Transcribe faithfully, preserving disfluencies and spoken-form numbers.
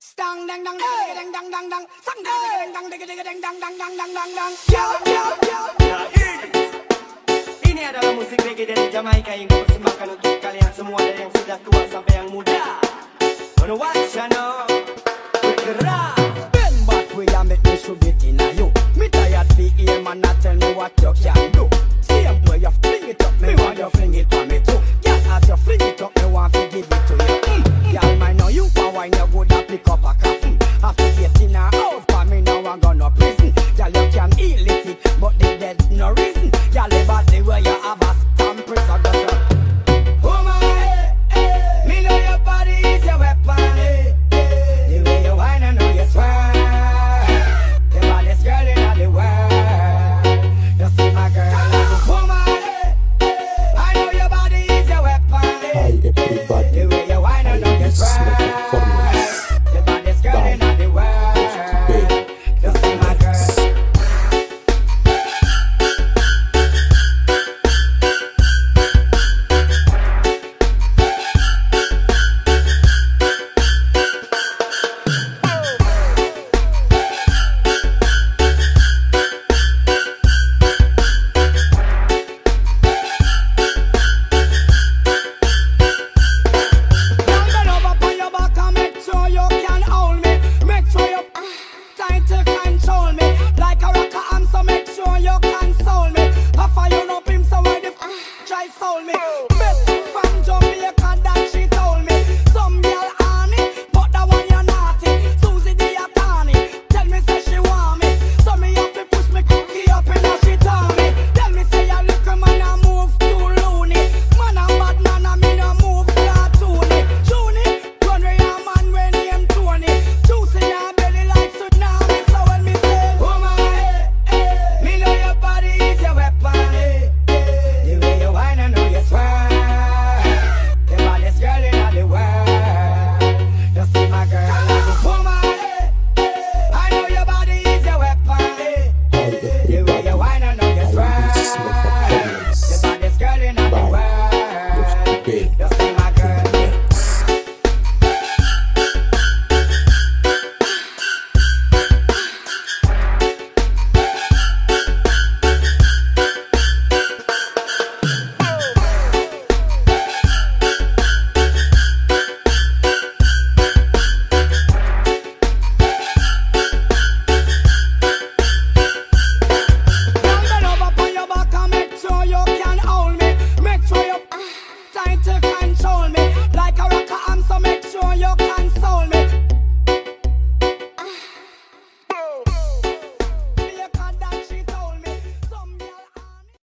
Stang dang dang dang dang dang dang, sang dang dang dang dang dang dang dang dang dang dang. Yo yo yo. Ini adalah musik reggae dari Jamaika yang dipersembahkan untuk kalian semua dari yang sudah tua sampai yang muda. On what channel? Bergerak. Ben but we a make me should get in a you. Me tired fi hear man not tell me what you can do. Same way you fling it up, me want you fling it for me too. Yeah, as you fling it up, me want to give it to you. Mm. Girl, man know you